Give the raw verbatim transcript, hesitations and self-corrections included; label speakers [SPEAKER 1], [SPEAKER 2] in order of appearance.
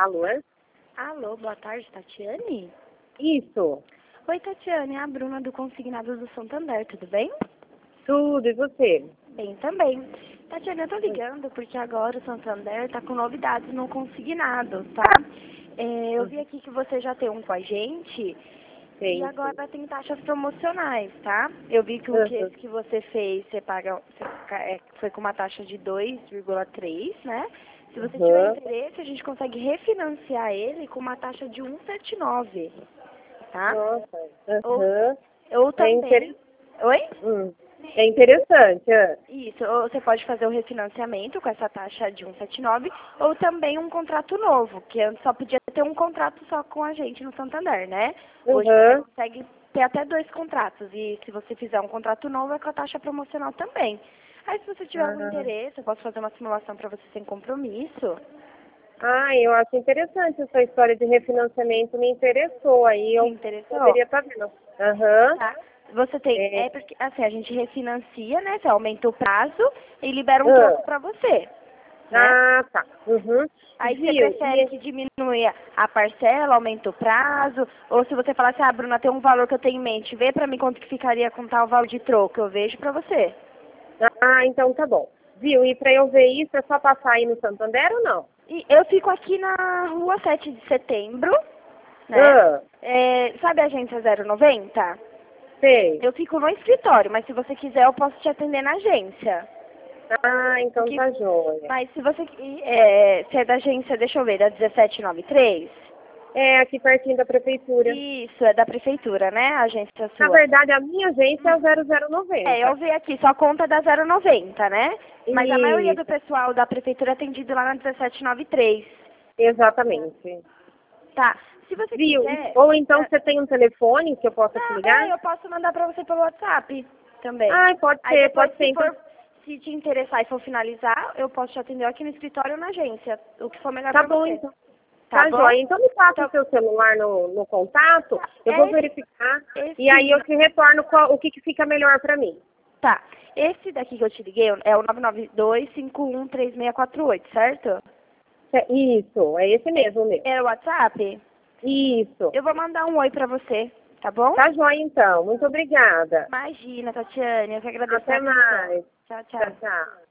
[SPEAKER 1] Alô?
[SPEAKER 2] Alô, boa tarde, Tatiane?
[SPEAKER 1] Isso.
[SPEAKER 2] Oi, Tatiane, é a Bruna do Consignados do Santander, tudo bem?
[SPEAKER 1] Tudo, e você?
[SPEAKER 2] Bem também. Tatiane, eu tô ligando porque agora o Santander tá com novidades no Consignado, tá? É, eu vi aqui que você já tem um com a gente e
[SPEAKER 1] Sim,
[SPEAKER 2] agora tem taxas promocionais, tá? Eu vi que o que,
[SPEAKER 1] Uhum.
[SPEAKER 2] esse que você fez, você paga, você, ca- é, foi com uma taxa de dois vírgula três, né? Se você tiver
[SPEAKER 1] Uhum.
[SPEAKER 2] interesse, a gente consegue refinanciar ele com uma taxa de um vírgula setenta e nove, tá?
[SPEAKER 1] Nossa.
[SPEAKER 2] Ou,
[SPEAKER 1] Uhum.
[SPEAKER 2] ou
[SPEAKER 1] É,
[SPEAKER 2] também...
[SPEAKER 1] inter...
[SPEAKER 2] Oi?
[SPEAKER 1] hum. é interessante. ah.
[SPEAKER 2] Isso, ou você pode fazer o refinanciamento com essa taxa de um vírgula setenta e nove, ou também um contrato novo, que antes só podia ter um contrato só com a gente no Santander, né? Hoje você
[SPEAKER 1] Uhum.
[SPEAKER 2] consegue ter até dois contratos, e se você fizer um contrato novo é com a taxa promocional também. Aí se você tiver algum
[SPEAKER 1] Ah.
[SPEAKER 2] interesse, eu posso fazer uma simulação para você sem compromisso.
[SPEAKER 1] ah, eu acho interessante essa história de refinanciamento, me interessou. Aí
[SPEAKER 2] Te
[SPEAKER 1] eu
[SPEAKER 2] interessou?
[SPEAKER 1] poderia estar vendo. Aham.
[SPEAKER 2] Tá. Você tem,
[SPEAKER 1] É.
[SPEAKER 2] é porque, assim, a gente refinancia, né? Você aumenta o prazo e libera um
[SPEAKER 1] Ah.
[SPEAKER 2] troco para você, né?
[SPEAKER 1] ah, tá. Uhum.
[SPEAKER 2] Aí você
[SPEAKER 1] Viu?
[SPEAKER 2] prefere
[SPEAKER 1] E...
[SPEAKER 2] que diminua a parcela, aumenta o prazo, ou se você falar assim, ah, Bruna, tem um valor que eu tenho em mente, vê pra mim quanto que ficaria com tal valor de troco, eu vejo pra você.
[SPEAKER 1] Ah, então tá bom. Viu? E para eu ver isso, é só passar aí no Santander ou não?
[SPEAKER 2] E eu fico aqui na rua sete de setembro, né?
[SPEAKER 1] Ah,
[SPEAKER 2] É, sabe a agência zero noventa?
[SPEAKER 1] sei.
[SPEAKER 2] Eu fico no escritório, mas se você quiser eu posso te atender na agência.
[SPEAKER 1] Ah,
[SPEAKER 2] O
[SPEAKER 1] então
[SPEAKER 2] que,
[SPEAKER 1] tá joia.
[SPEAKER 2] mas se você, é, se é da agência, deixa eu ver, da dezessete e noventa e três?
[SPEAKER 1] É aqui pertinho da prefeitura.
[SPEAKER 2] Isso, é da prefeitura, né? A agência
[SPEAKER 1] Na
[SPEAKER 2] sua.
[SPEAKER 1] verdade, a minha agência é o zero zero
[SPEAKER 2] É, eu
[SPEAKER 1] noventa.
[SPEAKER 2] vi aqui, só conta da zero noventa, né? Mas a maioria do
[SPEAKER 1] Isso,
[SPEAKER 2] pessoal da prefeitura é atendido lá na dezessete e noventa e três.
[SPEAKER 1] exatamente.
[SPEAKER 2] Tá. Se você
[SPEAKER 1] Viu? E-
[SPEAKER 2] quiser,
[SPEAKER 1] Ou então
[SPEAKER 2] é,
[SPEAKER 1] você tem um telefone que eu possa te
[SPEAKER 2] não,
[SPEAKER 1] ligar?
[SPEAKER 2] é, eu posso mandar pra você pelo WhatsApp também.
[SPEAKER 1] Ah, pode
[SPEAKER 2] Aí
[SPEAKER 1] ser,
[SPEAKER 2] depois,
[SPEAKER 1] pode ser.
[SPEAKER 2] se
[SPEAKER 1] Então,
[SPEAKER 2] for, se te interessar e for finalizar, eu posso te atender aqui no escritório ou na agência, o que for melhor
[SPEAKER 1] tá
[SPEAKER 2] pra
[SPEAKER 1] bom,
[SPEAKER 2] você.
[SPEAKER 1] então.
[SPEAKER 2] Tá
[SPEAKER 1] Tá
[SPEAKER 2] bom?
[SPEAKER 1] joia. Então me passa o
[SPEAKER 2] Então,
[SPEAKER 1] seu celular no, no contato,
[SPEAKER 2] tá,
[SPEAKER 1] eu vou
[SPEAKER 2] é esse,
[SPEAKER 1] verificar e aí
[SPEAKER 2] esse,
[SPEAKER 1] eu te retorno qual, o que, que fica melhor pra mim.
[SPEAKER 2] tá. Esse daqui que eu te liguei é o nove nove dois, cinco um três seis quatro oito, certo?
[SPEAKER 1] É, Isso, é esse mesmo, meu.
[SPEAKER 2] É o WhatsApp?
[SPEAKER 1] Isso.
[SPEAKER 2] Eu vou mandar um oi pra você, tá bom?
[SPEAKER 1] Tá joia, então. Muito obrigada.
[SPEAKER 2] Imagina, Tatiane, eu que agradeço a
[SPEAKER 1] Até
[SPEAKER 2] atenção.
[SPEAKER 1] mais.
[SPEAKER 2] Tchau,
[SPEAKER 1] Tchau,
[SPEAKER 2] tchau.
[SPEAKER 1] tchau.